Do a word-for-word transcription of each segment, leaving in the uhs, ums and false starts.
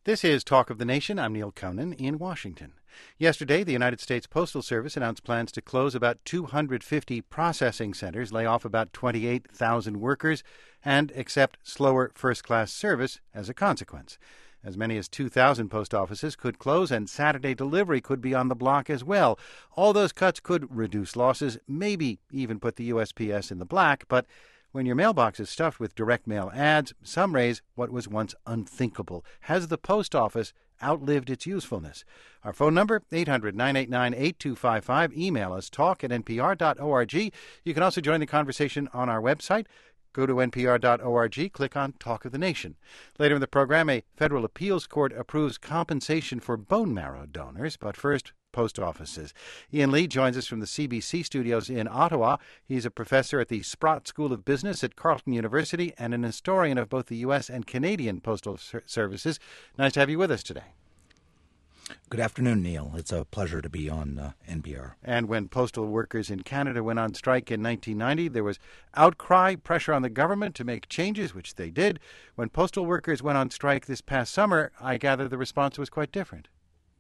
This is Talk of the Nation. I'm Neil Conan in Washington. Yesterday, the United States Postal Service announced plans to close about two hundred fifty processing centers, lay off about twenty-eight thousand workers, and accept slower first-class service as a consequence. As many as two thousand post offices could close, and Saturday delivery could be on the block as well. All those cuts could reduce losses, maybe even put the U S P S in the black, but when your mailbox is stuffed with direct mail ads, some raise what was once unthinkable. Has the post office outlived its usefulness? Our phone number, eight hundred, nine eight nine, eight two five five. Email us, talk at n p r dot org. You can also join the conversation on our website. Go to n p r dot org, click on Talk of the Nation. Later in the program, a federal appeals court approves compensation for bone marrow donors. But first, post offices. Ian Lee joins us from the C B C studios in Ottawa. He's a professor at the Sprott School of Business at Carleton University and an historian of both the U S and Canadian postal ser- services. Nice to have you with us today. Good afternoon, Neil. It's a pleasure to be on uh, N P R. And when postal workers in Canada went on strike in nineteen ninety, there was outcry, pressure on the government to make changes, which they did. When postal workers went on strike this past summer, I gather the response was quite different.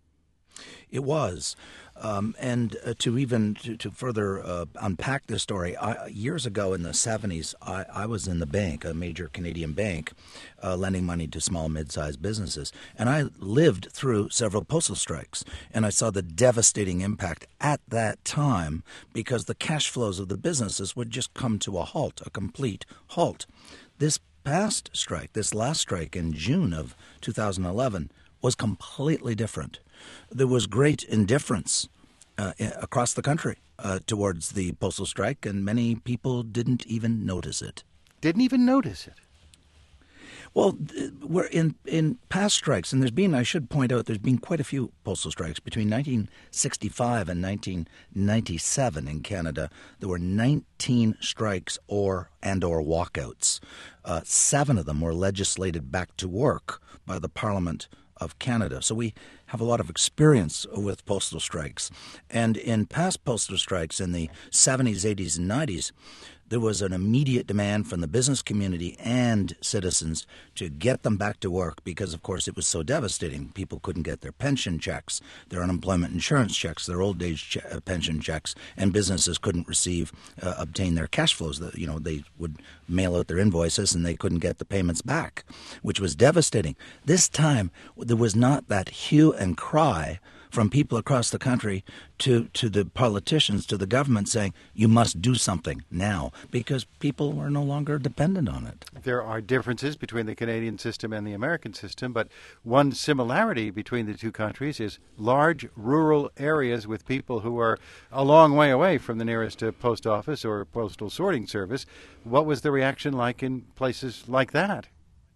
It was. Um, and uh, to even to, to further uh, unpack this story, I, years ago in the seventies, I, I was in the bank, a major Canadian bank, uh, lending money to small, mid-sized businesses. And I lived through several postal strikes, and I saw the devastating impact at that time because the cash flows of the businesses would just come to a halt, a complete halt. This past strike, this last strike in June of two thousand eleven, was completely different. There was great indifference uh, across the country uh, towards the postal strike, and many people didn't even notice it. Didn't even notice it? Well, we're in, in past strikes, and there's been, I should point out, there's been quite a few postal strikes. Between nineteen sixty-five and nineteen ninety-seven in Canada, there were nineteen strikes or and or walkouts. Uh, seven of them were legislated back to work by the Parliament of Canada. So we have a lot of experience with postal strikes. And in past postal strikes in the seventies, eighties, and nineties, there was an immediate demand from the business community and citizens to get them back to work because, of course, it was so devastating. People couldn't get their pension checks, their unemployment insurance checks, their old age che- pension checks, and businesses couldn't receive, uh, obtain their cash flows. The, you know, they would mail out their invoices and they couldn't get the payments back, which was devastating. This time, there was not that hue and cry from people across the country to, to the politicians, to the government saying, you must do something now, because people are no longer dependent on it. There are differences between the Canadian system and the American system, but one similarity between the two countries is large rural areas with people who are a long way away from the nearest uh, post office or postal sorting service. What was the reaction like in places like that?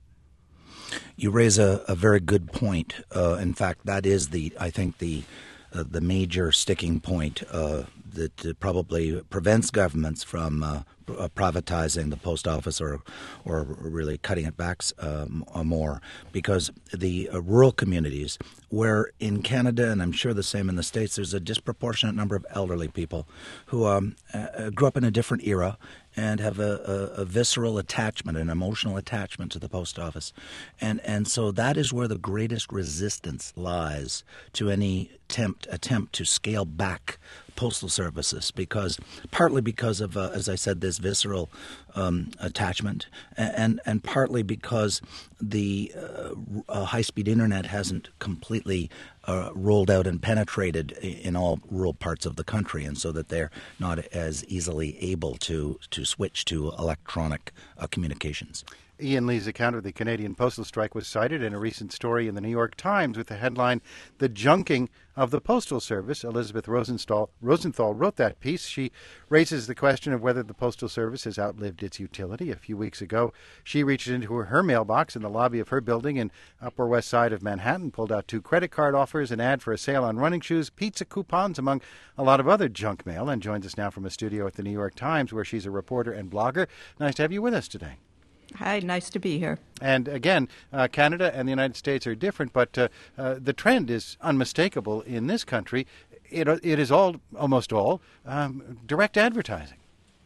You raise a, a very good point. Uh, in fact, that is the I think the uh, the major sticking point uh, that uh, probably prevents governments from uh, uh, privatizing the post office or or really cutting it back um, more, because the uh, rural communities, where in Canada, and I'm sure the same in the States, there's a disproportionate number of elderly people who um, uh, grew up in a different era and have a, a, a visceral attachment, an emotional attachment to the post office. And and so that is where the greatest resistance lies to any attempt, attempt to scale back postal services, because partly because of, uh, as I said, this visceral um, attachment, and, and partly because the uh, uh, high-speed internet hasn't completely uh, rolled out and penetrated in all rural parts of the country, and so that they're not as easily able to, to switch to electronic uh, communications. Ian Lee's account of the Canadian postal strike was cited in a recent story in the New York Times with the headline, "The Junking of the Postal Service." Elizabeth Rosenthal, Rosenthal wrote that piece. She raises the question of whether the Postal Service has outlived its utility. A few weeks ago, she reached into her, her mailbox in the lobby of her building in Upper West Side of Manhattan, pulled out two credit card offers, an ad for a sale on running shoes, pizza coupons, among a lot of other junk mail, and joins us now from a studio at the New York Times, where she's a reporter and blogger. Nice to have you with us today. Hi, nice to be here. And again, uh, Canada and the United States are different, but uh, uh, the trend is unmistakable in this country. It, it is all, almost all, um, direct advertising.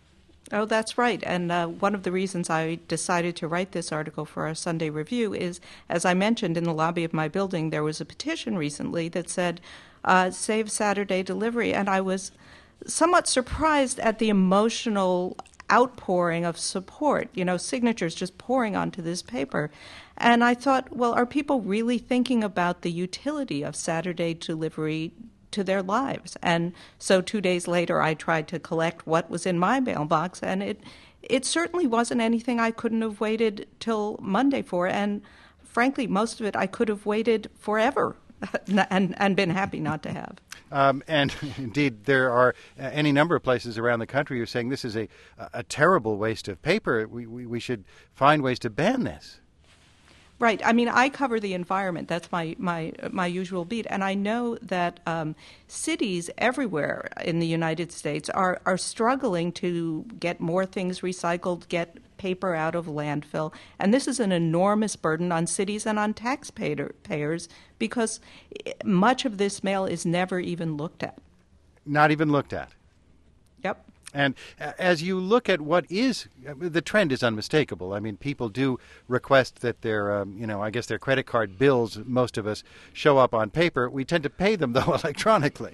Oh, that's right. And uh, one of the reasons I decided to write this article for our Sunday Review is, as I mentioned, in the lobby of my building, there was a petition recently that said, uh, save Saturday delivery. And I was somewhat surprised at the emotional outpouring of support, you know, signatures just pouring onto this paper. And I thought, well, are people really thinking about the utility of Saturday delivery to their lives? And so two days later, I tried to collect what was in my mailbox, and it it certainly wasn't anything I couldn't have waited till Monday for. And frankly, most of it I could have waited forever and, and been happy not to have. Um, and indeed, there are uh, any number of places around the country who are saying this is a, a terrible waste of paper. We, we, we should find ways to ban this. Right. I mean, I cover the environment. That's my, my, my usual beat. And I know that um, cities everywhere in the United States are, are struggling to get more things recycled, get paper out of landfill. And this is an enormous burden on cities and on taxpayers because much of this mail is never even looked at. Not even looked at. Yep. And as you look at what is, the trend is unmistakable. I mean, people do request that their, um, you know, I guess their credit card bills, most of us, show up on paper. We tend to pay them, though, electronically.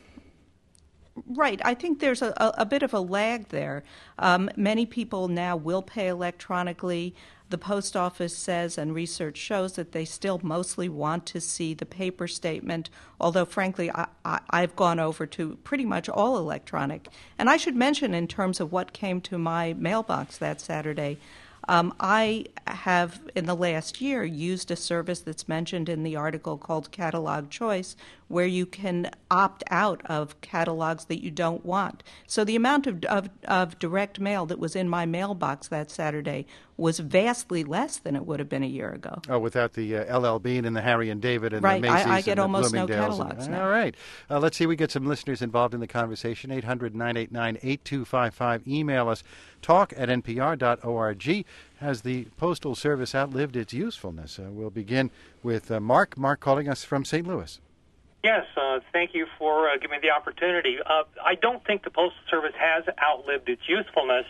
Right. I think there's a, a, a bit of a lag there. Um, many people now will pay electronically. The post office says, and research shows, that they still mostly want to see the paper statement, although, frankly, I, I, I've gone over to pretty much all electronic. And I should mention, in terms of what came to my mailbox that Saturday, Um, I have, in the last year, used a service that's mentioned in the article called Catalog Choice, where you can opt out of catalogs that you don't want. So the amount of, of, of direct mail that was in my mailbox that Saturday was vastly less than it would have been a year ago. Oh, without the uh, L L Bean and the Harry and David and right. the Macy's I, I get and the almost no Bloomingdale's. catalogs And, now. all right. Uh, let's see. We get some listeners involved in the conversation. eight hundred, nine eight nine, eight two five five. Email us, talk at n p r dot org. Has the Postal Service outlived its usefulness? Uh, we'll begin with uh, Mark. Mark calling us from Saint Louis. Yes, uh, thank you for uh, giving me the opportunity. Uh, I don't think the Postal Service has outlived its usefulness.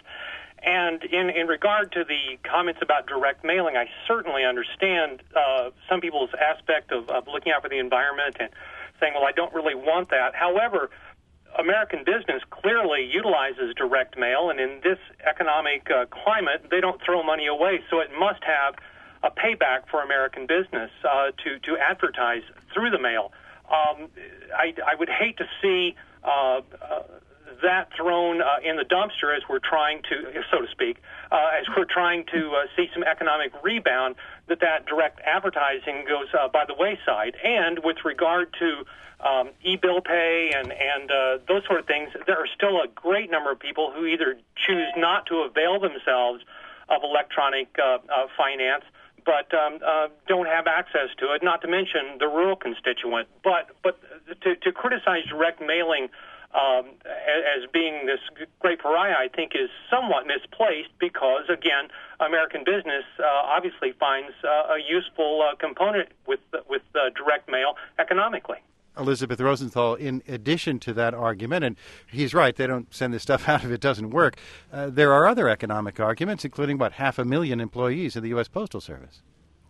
And in, in regard to the comments about direct mailing, I certainly understand uh, some people's aspect of, of looking out for the environment and saying, well, I don't really want that. However, American business clearly utilizes direct mail, and in this economic uh, climate, they don't throw money away, so it must have a payback for American business uh, to, to advertise through the mail. Um, I, I would hate to see uh, uh, that thrown uh, in the dumpster as we're trying to, so to speak, uh, as we're trying to uh, see some economic rebound, that that direct advertising goes uh, by the wayside. And with regard to um, e-bill pay and, and uh, those sort of things, there are still a great number of people who either choose not to avail themselves of electronic uh, uh, finance, but um, uh, don't have access to it, not to mention the rural constituent. But but to, to criticize direct mailing um, as, as being this great pariah, I think, is somewhat misplaced because, again, American business uh, obviously finds uh, a useful uh, component with, with uh, direct mail economically. Elizabeth Rosenthal, in addition to that argument, and he's right, they don't send this stuff out if it doesn't work, uh, there are other economic arguments, including, what, half a million employees in the U S. Postal Service.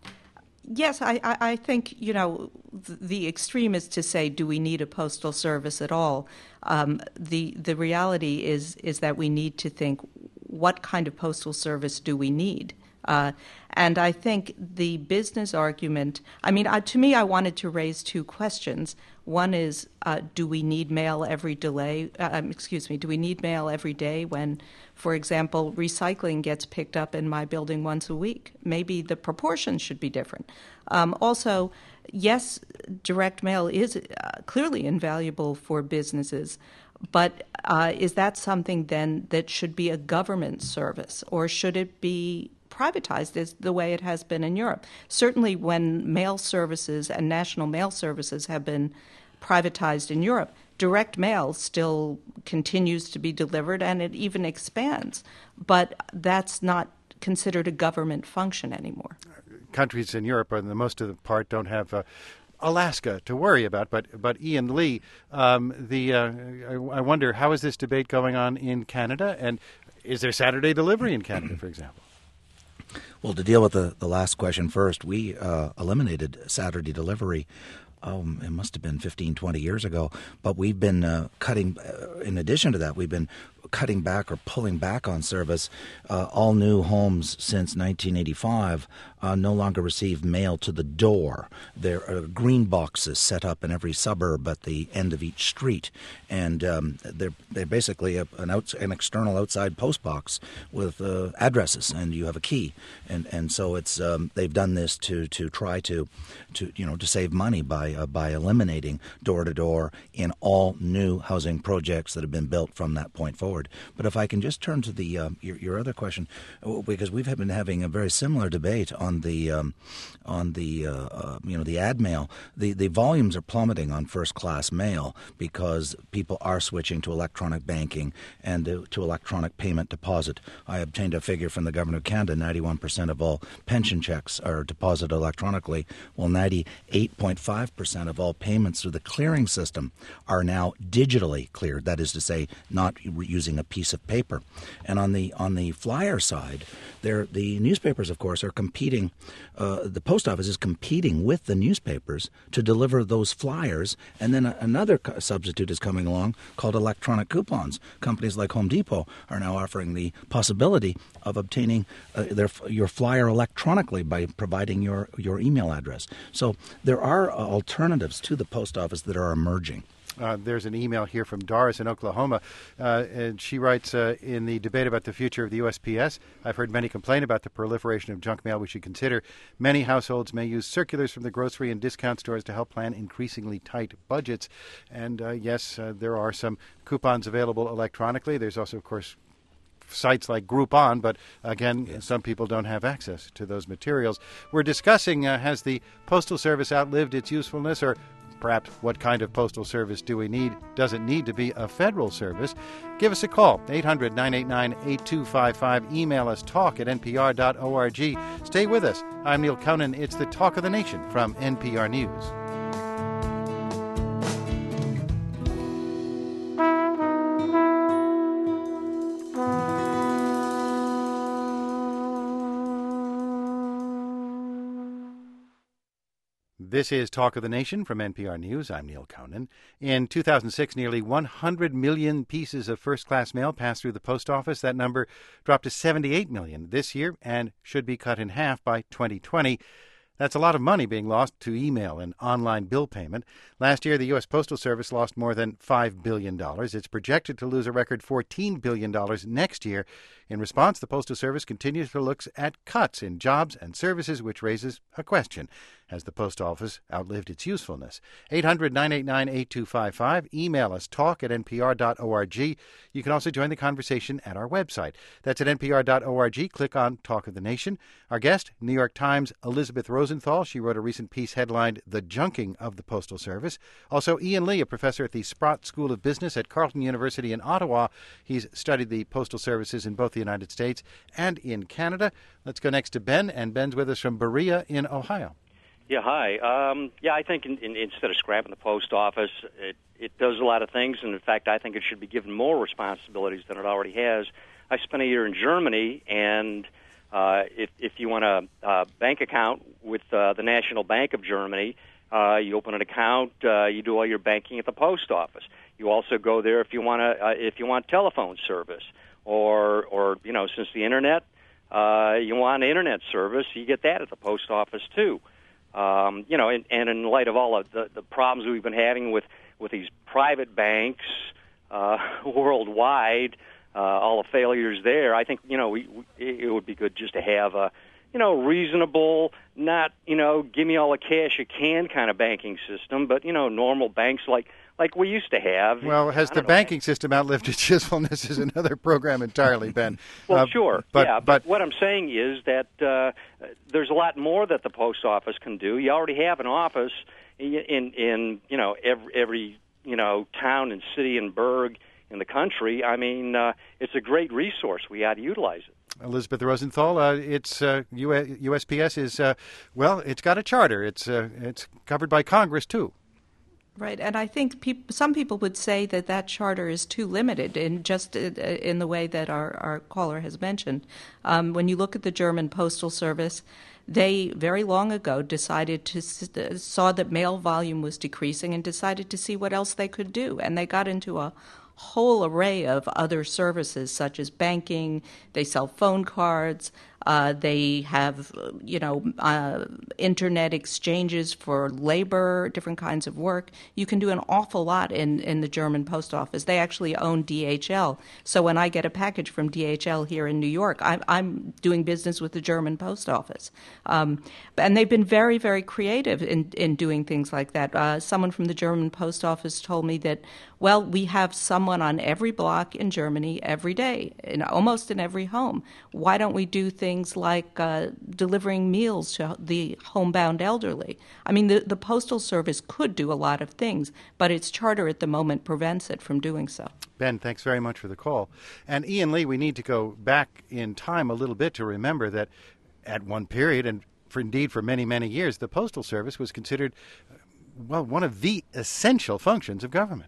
Yes, I, I, I think, you know, the, the extreme is to say, do we need a postal service at all? Um, the the reality is is that we need to think, what kind of postal service do we need? Uh, and I think the business argument, I mean, uh, to me, I wanted to raise two questions. One is, uh, do we need mail every delay? Uh, um, excuse me, do we need mail every day when, for example, recycling gets picked up in my building once a week? Maybe the proportions should be different. Um, also, yes, direct mail is uh, clearly invaluable for businesses. But uh, is that something then that should be a government service, or should it be privatized as the way it has been in Europe? Certainly when mail services and national mail services have been privatized in Europe, direct mail still continues to be delivered and it even expands. But that's not considered a government function anymore. Countries in Europe, for the most of the part, don't have uh, Alaska to worry about. But but Ian Lee, um, the uh, I, I wonder, how is this debate going on in Canada? And is there Saturday delivery in Canada, for example? Well, to deal with the, the last question first, we uh, eliminated Saturday delivery. Um, it must have been fifteen, twenty years ago. But we've been uh, cutting, uh, in addition to that, we've been cutting back or pulling back on service. Uh, all new homes since nineteen eighty-five uh, no longer receive mail to the door. There are green boxes set up in every suburb at the end of each street, and um, they're they're basically a, an outs- an external outside post box with uh, addresses, and you have a key, and and so it's um, they've done this to to try to to you know to save money by uh, by eliminating door to door in all new housing projects that have been built from that point forward. But if I can just turn to the uh, your, your other question, because we've been having a very similar debate on the um, on the uh, uh, you know the ad mail. The the volumes are plummeting on first class mail because people are switching to electronic banking and to, to electronic payment deposit. I obtained a figure from the Government of Canada: ninety-one percent of all pension checks are deposited electronically. Well, ninety-eight point five percent of all payments through the clearing system are now digitally cleared. That is to say, not using a piece of paper. And on the on the flyer side, there the newspapers, of course, are competing. Uh, the post office is competing with the newspapers to deliver those flyers. And then a, another co- substitute is coming along called electronic coupons. Companies like Home Depot are now offering the possibility of obtaining uh, their your flyer electronically by providing your your email address. So there are uh, alternatives to the post office that are emerging. Uh, there's an email here from Doris in Oklahoma, uh, and she writes, uh, in the debate about the future of the U S P S, I've heard many complain about the proliferation of junk mail we should consider. Many households may use circulars from the grocery and discount stores to help plan increasingly tight budgets. And, uh, yes, uh, there are some coupons available electronically. There's also, of course, sites like Groupon, but again, yes. Some people don't have access to those materials. We're discussing, uh, has the Postal Service outlived its usefulness, or perhaps what kind of postal service do we need? Does it need to be a federal service? Give us a call, eight hundred, nine eight nine, eight two five five. Email us, talk at n p r dot org. Stay with us. I'm Neil Conan. It's the Talk of the Nation from N P R News. This is Talk of the Nation from N P R News. I'm Neil Conan. In two thousand six, nearly one hundred million pieces of first-class mail passed through the post office. That number dropped to seventy-eight million this year and should be cut in half by twenty twenty. That's a lot of money being lost to email and online bill payment. Last year, the U S. Postal Service lost more than five billion dollars. It's projected to lose a record fourteen billion dollars next year. In response, the Postal Service continues to look at cuts in jobs and services, which raises a question. Has the post office outlived its usefulness? eight hundred, nine eight nine, eight two five five. Email us, talk at n p r dot org. You can also join the conversation at our website. That's at n p r dot org. Click on Talk of the Nation. Our guest, New York Times' Elizabeth Rosenthal. She wrote a recent piece headlined The Junking of the Postal Service. Also, Ian Lee, a professor at the Sprott School of Business at Carleton University in Ottawa. He's studied the postal services in both the United States and in Canada. Let's go next to Ben, and Ben's with us from Berea in Ohio. Yeah, hi. Um, yeah, I think in, in, instead of scrapping the post office, it, it does a lot of things, and in fact, I think it should be given more responsibilities than it already has. I spent a year in Germany, and uh, if, if you want a, a bank account with uh, the National Bank of Germany, uh, you open an account, uh, you do all your banking at the post office. You also go there if you want to, uh, if you want telephone service, or, or you know, since the internet, uh, you want internet service, you get that at the post office too. Um, you know, and, and in light of all of the, the problems we've been having with, with these private banks uh, worldwide, uh, all the failures there, I think, you know, we, we, it would be good just to have a, you know, reasonable, not, you know, give me all the cash you can kind of banking system, but, you know, normal banks like like we used to have. Well, has the know, banking man. system outlived its usefulness is another program entirely, Ben. Well, uh, sure, but, yeah, but, but what I'm saying is that uh, there's a lot more that the post office can do. You already have an office in, in, in you know, every, every, you know, town and city and burg in the country. I mean, uh, it's a great resource. We ought to utilize it. Elizabeth Rosenthal, uh, it's uh, U S P S is, uh, well, it's got a charter. It's uh, it's covered by Congress, too. Right, and I think peop- some people would say that that charter is too limited in just uh, in the way that our, our caller has mentioned. Um, when you look at the German Postal Service, they very long ago decided to saw that mail volume was decreasing and decided to see what else they could do, and they got into a whole array of other services such as banking. They sell phone cards. Uh, they have, you know, uh, internet exchanges for labor, different kinds of work. You can do an awful lot in, in the German post office. They actually own D H L. So when I get a package from D H L here in New York, I'm, I'm doing business with the German post office. Um, and they've been very, very creative in, in doing things like that. Uh, someone from the German post office told me that, well, we have someone on every block in Germany every day, in almost in every home. Why don't we do things Things like uh, delivering meals to the homebound elderly? I mean, the, the Postal Service could do a lot of things, but its charter at the moment prevents it from doing so. Ben, thanks very much for the call. And Ian Lee, we need to go back in time a little bit to remember that at one period, and for indeed for many, many years, the Postal Service was considered, well, one of the essential functions of government.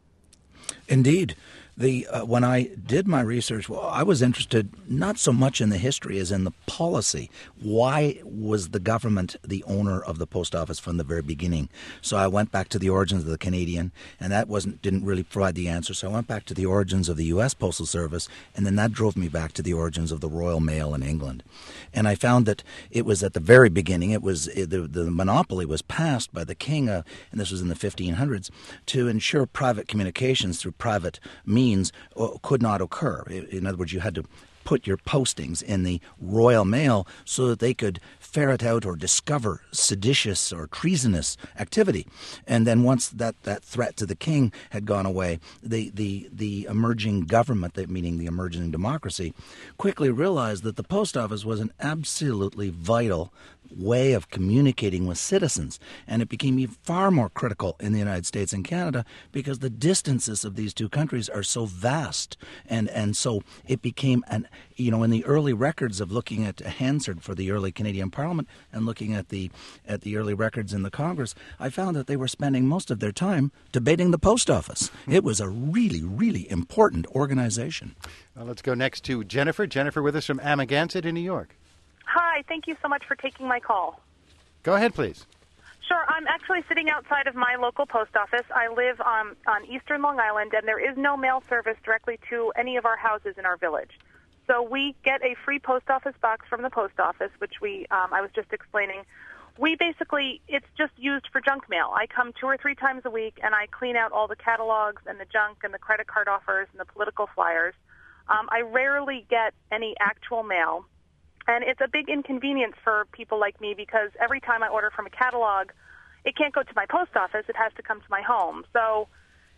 Indeed. The uh, when I did my research, well, I was interested not so much in the history as in the policy. Why was the government the owner of the post office from the very beginning? So I went back to the origins of the Canadian, and that wasn't didn't really provide the answer. So I went back to the origins of the U S Postal Service, and then that drove me back to the origins of the Royal Mail in England. And I found that it was at the very beginning. It was it, the the monopoly was passed by the king, uh, and this was in the fifteen hundreds, to ensure private communications through private means could not occur. In other words, you had to put your postings in the Royal Mail so that they could ferret out or discover seditious or treasonous activity. And then once that, that threat to the king had gone away, the, the, the emerging government, meaning the emerging democracy, quickly realized that the post office was an absolutely vital way of communicating with citizens, and it became even far more critical in the United States and Canada because the distances of these two countries are so vast, and and so it became an you know in the early records of looking at Hansard for the early Canadian Parliament and looking at the at the early records in the Congress, I found that they were spending most of their time debating the post office. It was a really really important organization. Well, let's go next to Jennifer. Jennifer with us from Amagansett in New York. Hi, thank you so much for taking my call. Go ahead, please. Sure, I'm actually sitting outside of my local post office. I live um, on eastern Long Island, and there is no mail service directly to any of our houses in our village. So we get a free post office box from the post office, which we, um, I was just explaining. We basically, it's just used for junk mail. I come two or three times a week, and I clean out all the catalogs and the junk and the credit card offers and the political flyers. Um, I rarely get any actual mail. And it's a big inconvenience for people like me because every time I order from a catalog, it can't go to my post office. It has to come to my home. So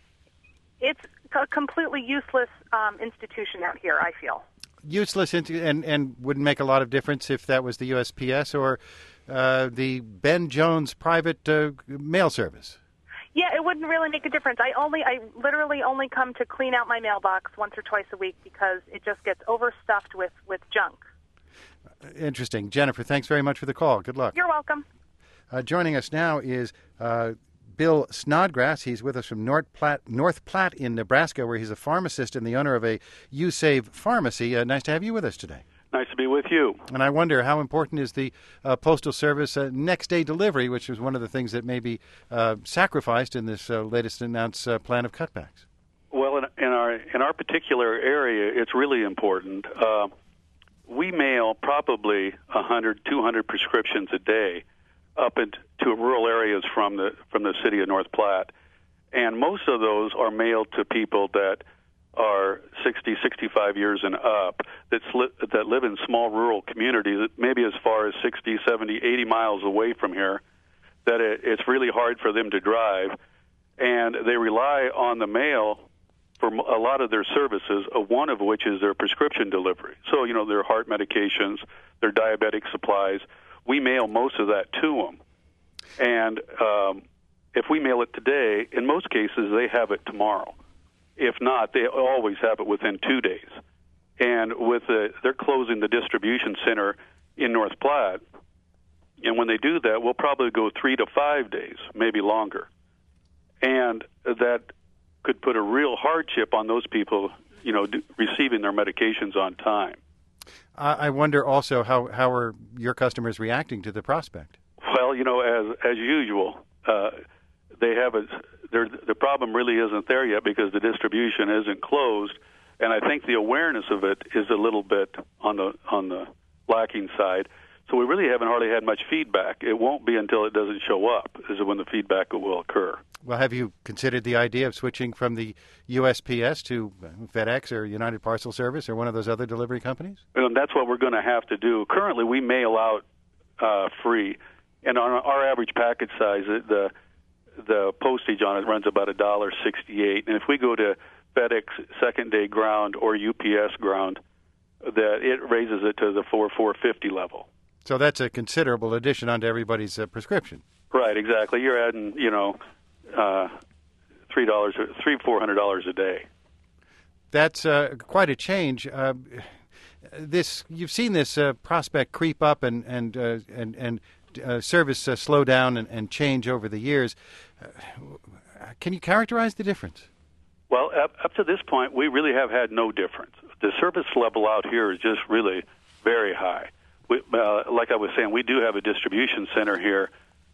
it's a completely useless um, institution out here, I feel. Useless and, and wouldn't make a lot of difference if that was the U S P S or uh, the Ben Jones private uh, mail service. Yeah, it wouldn't really make a difference. I only, I literally only come to clean out my mailbox once or twice a week because it just gets overstuffed with, with junk. Interesting. Jennifer, thanks very much for the call. Good luck. You're welcome. Uh, joining us now is uh, Bill Snodgrass. He's with us from North Platte, North Platte in Nebraska, where he's a pharmacist and the owner of a USave pharmacy. Uh, nice to have you with us today. Nice to be with you. And I wonder how important is the uh, Postal Service uh, next-day delivery, which was one of the things that may be uh, sacrificed in this uh, latest announced uh, plan of cutbacks. Well, in, in our in our particular area, it's really important. Uh, we mail probably one hundred, two hundred prescriptions a day up into rural areas from the from the city of North Platte, and most of those are mailed to people that are sixty, sixty-five years and up that sli- that live in small rural communities, maybe as far as sixty, seventy, eighty miles away from here, that it, it's really hard for them to drive, and they rely on the mail for a lot of their services, uh, one of which is their prescription delivery. So, you know, their heart medications, their diabetic supplies, we mail most of that to them. And um, if we mail it today, in most cases, they have it tomorrow. If not, they always have it within two days. And with the, they're closing the distribution center in North Platte, and when they do that, we'll probably go three to five days, maybe longer. and that could put a real hardship on those people, you know, d- receiving their medications on time. I wonder also how, how are your customers reacting to the prospect? Well, you know, as as usual, uh, they have a the problem really isn't there yet because the distribution isn't closed, and I think the awareness of it is a little bit on the on the lacking side. So we really haven't hardly had much feedback. It won't be until it doesn't show up is when the feedback will occur. Well, have you considered the idea of switching from the U S P S to FedEx or United Parcel Service or one of those other delivery companies? And that's what we're going to have to do. Currently, we mail out uh, free, and on our average package size, the the postage on it runs about a dollar sixty-eight. And if we go to FedEx second day ground or U P S ground, that it raises it to the four four fifty level. So that's a considerable addition onto everybody's uh, prescription. Right, exactly. You're adding, you know, uh, three dollars, three four hundred dollars a day. That's uh, quite a change. Uh, this you've seen this uh, prospect creep up and and uh, and and uh, service uh, slow down and, and change over the years. Uh, can you characterize the difference? Well, up, up to this point, we really have had no difference. The service level out here is just really very high. We, uh, like I was saying, we do have a distribution center here,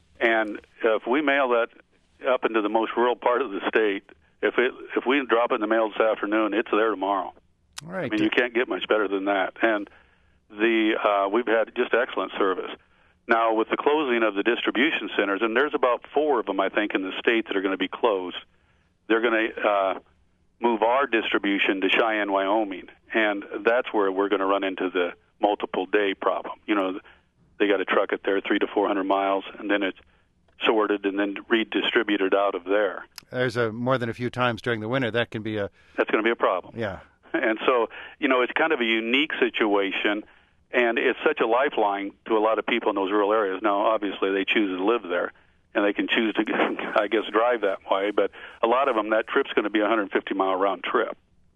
and if we mail that up into the most rural part of the state, if it if we drop it in the mail this afternoon, it's there tomorrow. All right. I mean, you can't get much better than that. And the uh, we've had just excellent service. Now, with the closing of the distribution centers, and there's about four of them, I think, in the state that are going to be closed, they're going to uh, move our distribution to Cheyenne, Wyoming, and that's where we're going to run into the multiple day problem. You know, they got to truck it there three to four hundred miles, and then it's sorted and then redistributed out of there. There's a more than a few times during the winter that can be a that's going to be a problem. Yeah, and so you know it's kind of a unique situation, and it's such a lifeline to a lot of people in those rural areas. Now, obviously, they choose to live there, and they can choose to, I guess, drive that way. But a lot of them, that trip's going to be a one hundred fifty mile round trip.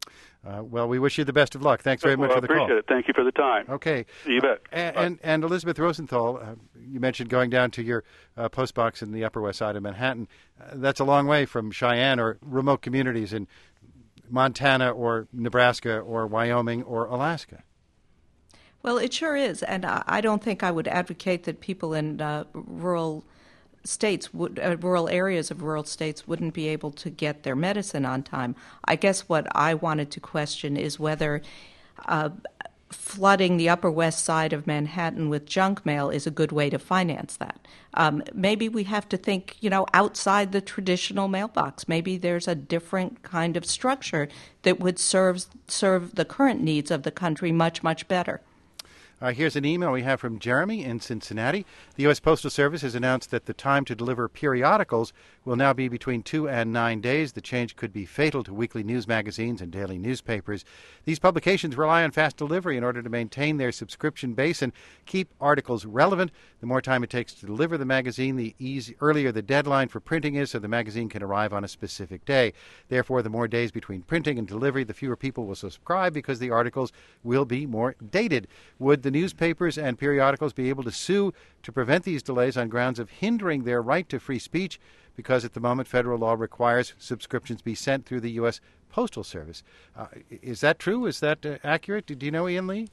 Uh, well, we wish you the best of luck. Thanks very well, much for the call. I appreciate it. Thank you for the time. Okay. You bet. Uh, and, and, and Elizabeth Rosenthal, uh, you mentioned going down to your uh, post box in the Upper West Side of Manhattan. Uh, that's a long way from Cheyenne or remote communities in Montana or Nebraska or Wyoming or Alaska. Well, it sure is, and I, I don't think I would advocate that people in uh, rural states, would, uh, rural areas of rural states wouldn't be able to get their medicine on time. I guess what I wanted to question is whether uh, flooding the Upper West Side of Manhattan with junk mail is a good way to finance that. Um, maybe we have to think, you know, outside the traditional mailbox. Maybe there's a different kind of structure that would serve serve the current needs of the country much, much better. Uh, here's an email we have from Jeremy in Cincinnati. The U S Postal Service has announced that the time to deliver periodicals will now be between two and nine days. The change could be fatal to weekly news magazines and daily newspapers. These publications rely on fast delivery in order to maintain their subscription base and keep articles relevant. The more time it takes to deliver the magazine, the easy, earlier the deadline for printing is, so the magazine can arrive on a specific day. Therefore, the more days between printing and delivery, the fewer people will subscribe because the articles will be more dated. Would the newspapers and periodicals be able to sue to prevent these delays on grounds of hindering their right to free speech? Because at the moment, federal law requires subscriptions be sent through the U S Postal Service. Uh, is that true? Is that uh, accurate? Do you know, Ian Lee?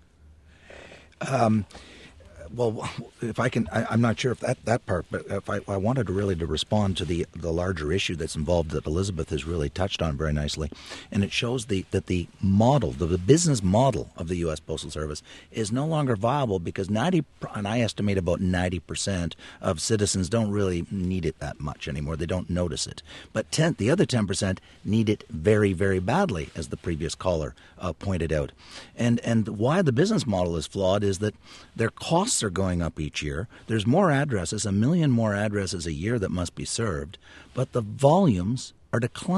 Um, well, if I can, I, I'm not sure if that, that part, but if I, I wanted to really to respond to the the larger issue that's involved that Elizabeth has really touched on very nicely, and it shows the that the model, the, the business model of the U S Postal Service is no longer viable because ninety, and I estimate about ninety percent of citizens don't really need it that much anymore. They don't notice it, but ten, the other ten percent need it very, very badly, as the previous caller uh, pointed out, and and why the business model is flawed is that their costs are going up each year. There's more addresses, a million more addresses a year that must be served, but the volumes are declining.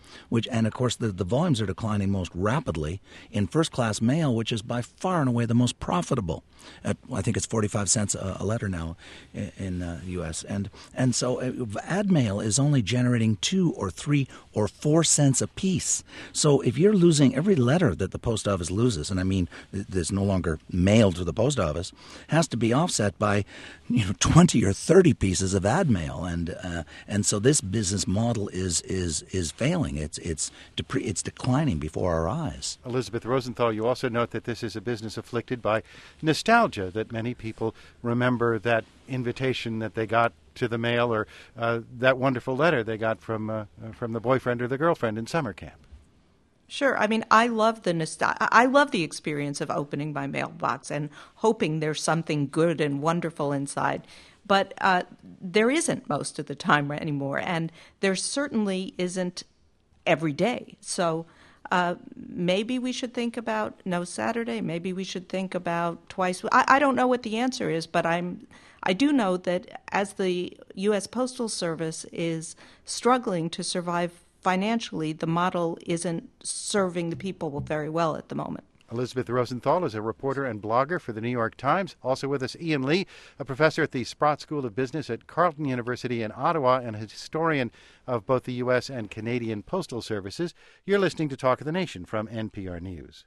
which and of course the, the volumes are declining most rapidly in first-class mail, which is by far and away the most profitable. At, I think it's forty-five cents a, a letter now in, in uh, the U S And and so uh, ad mail is only generating two or three or four cents a piece. So if you're losing every letter that the post office loses, and I mean there's no longer mail to the post office, has to be offset by you know twenty or thirty pieces of ad mail, and uh, and so this business model is is is failing. It's it's depre- it's declining before our eyes. Elizabeth Rosenthal, you also note that this is a business afflicted by nostalgia, that many people remember that invitation that they got to the mail, or uh, that wonderful letter they got from uh, from the boyfriend or the girlfriend in summer camp. Sure. I mean, I love the nostal- I love the experience of opening my mailbox and hoping there's something good and wonderful inside. But uh, there isn't most of the time anymore, and there certainly isn't every day. So uh, maybe we should think about no Saturday. Maybe we should think about twice. I, I don't know what the answer is, but I'm. I do know that as the U S Postal Service is struggling to survive financially, the model isn't serving the people very well at the moment. Elizabeth Rosenthal is a reporter and blogger for the New York Times. Also with us, Ian Lee, a professor at the Sprott School of Business at Carleton University in Ottawa and a historian of both the U S and Canadian postal services. You're listening to Talk of the Nation from N P R News.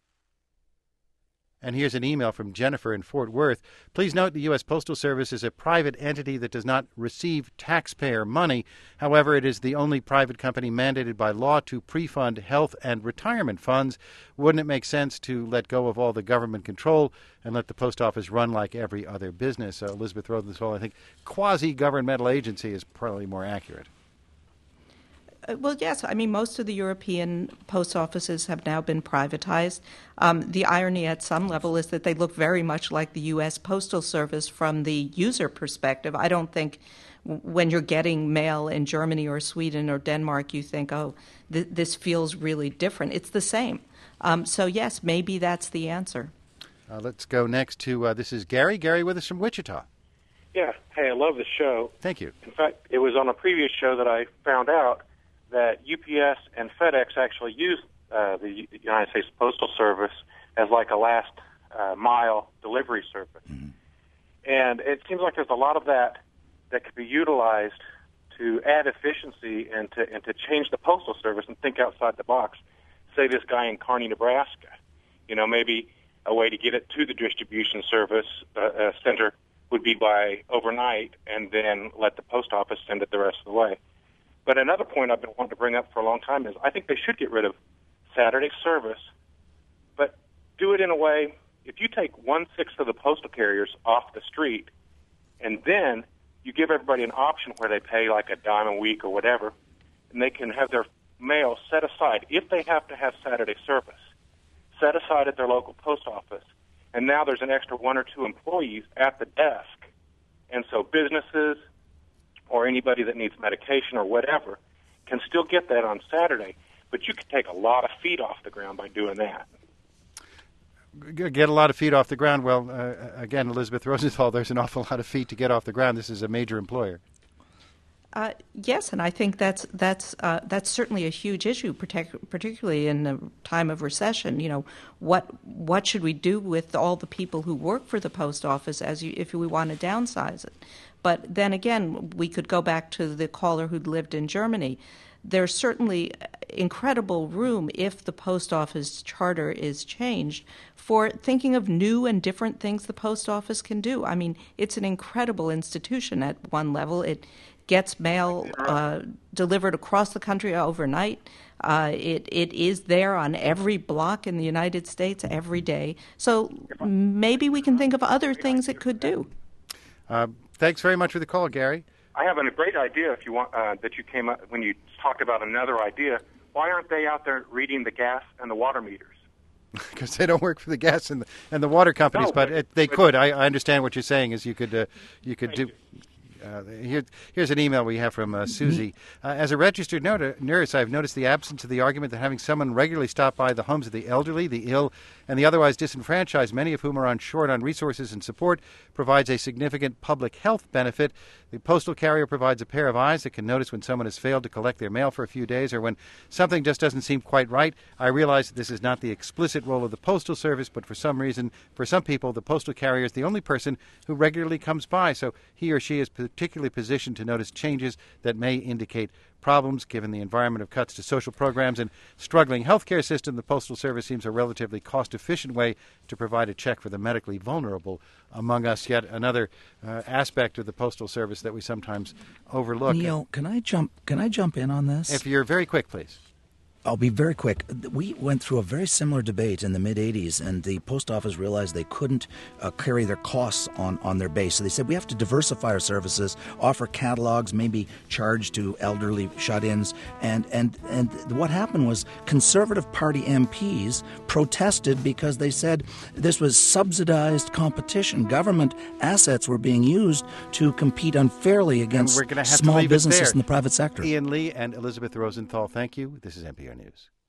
And here's an email from Jennifer in Fort Worth. Please note the U S Postal Service is a private entity that does not receive taxpayer money. However, it is the only private company mandated by law to pre-fund health and retirement funds. Wouldn't it make sense to let go of all the government control and let the post office run like every other business? Uh, Elizabeth Rosenthal, I think quasi-governmental agency is probably more accurate. Well, yes. I mean, most of the European post offices have now been privatized. Um, the irony at some level is that they look very much like the U S Postal Service from the user perspective. I don't think w- when you're getting mail in Germany or Sweden or Denmark, you think, oh, th- this feels really different. It's the same. Um, so, yes, maybe that's the answer. Uh, let's go next to, uh, this is Gary. Gary with us from Wichita. Yeah. Hey, I love the show. Thank you. In fact, it was on a previous show that I found out that U P S and FedEx actually use uh, the United States Postal Service as like a last uh, mile delivery service. Mm-hmm. And it seems like there's a lot of that that could be utilized to add efficiency and to and to change the Postal Service and think outside the box. Say this guy in Kearney, Nebraska, you know, maybe a way to get it to the distribution service uh, uh, center would be by overnight and then let the post office send it the rest of the way. But another point I've been wanting to bring up for a long time is I think they should get rid of Saturday service, but do it in a way, if you take one-sixth of the postal carriers off the street, and then you give everybody an option where they pay like a dime a week or whatever, and they can have their mail set aside, if they have to have Saturday service, set aside at their local post office, and now there's an extra one or two employees at the desk. And so businesses or anybody that needs medication or whatever can still get that on Saturday, but you can take a lot of feet off the ground by doing that. Get a lot of feet off the ground. Well, uh, again, Elizabeth Rosenthal, there's an awful lot of feet to get off the ground. This is a major employer. Uh, yes, and I think that's that's uh, that's certainly a huge issue, partic- particularly in a time of recession. You know, what what should we do with all the people who work for the post office as you, if we want to downsize it? But then again, we could go back to the caller who'd lived in Germany. There's certainly incredible room, if the post office charter is changed, for thinking of new and different things the post office can do. I mean, it's an incredible institution at one level. It gets mail uh, delivered across the country overnight. Uh, it it is there on every block in the United States every day. So maybe we can think of other things it could do. Uh, thanks very much for the call, Gary. I have a great idea. If you want uh, that you came up when you talked about another idea. Why aren't they out there reading the gas and the water meters? Because they don't work for the gas and the, and the water companies, no, but but, it, they but, could. I, I understand what you're saying. Is you could uh, you could do. You. Uh, here, here's an email we have from uh, Susie. Uh, as a registered not- nurse, I've noticed the absence of the argument that having someone regularly stop by the homes of the elderly, the ill, and the otherwise disenfranchised, many of whom are on short on resources and support, provides a significant public health benefit. The postal carrier provides a pair of eyes that can notice when someone has failed to collect their mail for a few days or when something just doesn't seem quite right. I realize that this is not the explicit role of the Postal Service, but for some reason, for some people, the postal carrier is the only person who regularly comes by, so he or she is particularly positioned to notice changes that may indicate problems. Given the environment of cuts to social programs and struggling healthcare system, the Postal Service seems a relatively cost-efficient way to provide a check for the medically vulnerable among us. Yet another uh, aspect of the Postal Service that we sometimes overlook. Neil, can I jump? Can I jump in on this? If you're very quick, please. I'll be very quick. We went through a very similar debate in the mid-eighties, and the post office realized they couldn't uh, carry their costs on, on their base. So they said, we have to diversify our services, offer catalogs, maybe charge to elderly shut-ins. And, and, and what happened was Conservative Party M Ps protested because they said this was subsidized competition. Government assets were being used to compete unfairly against and we're gonna have small to leave businesses it there. in the private sector. Ian Lee and Elizabeth Rosenthal, thank you. This is N P R News.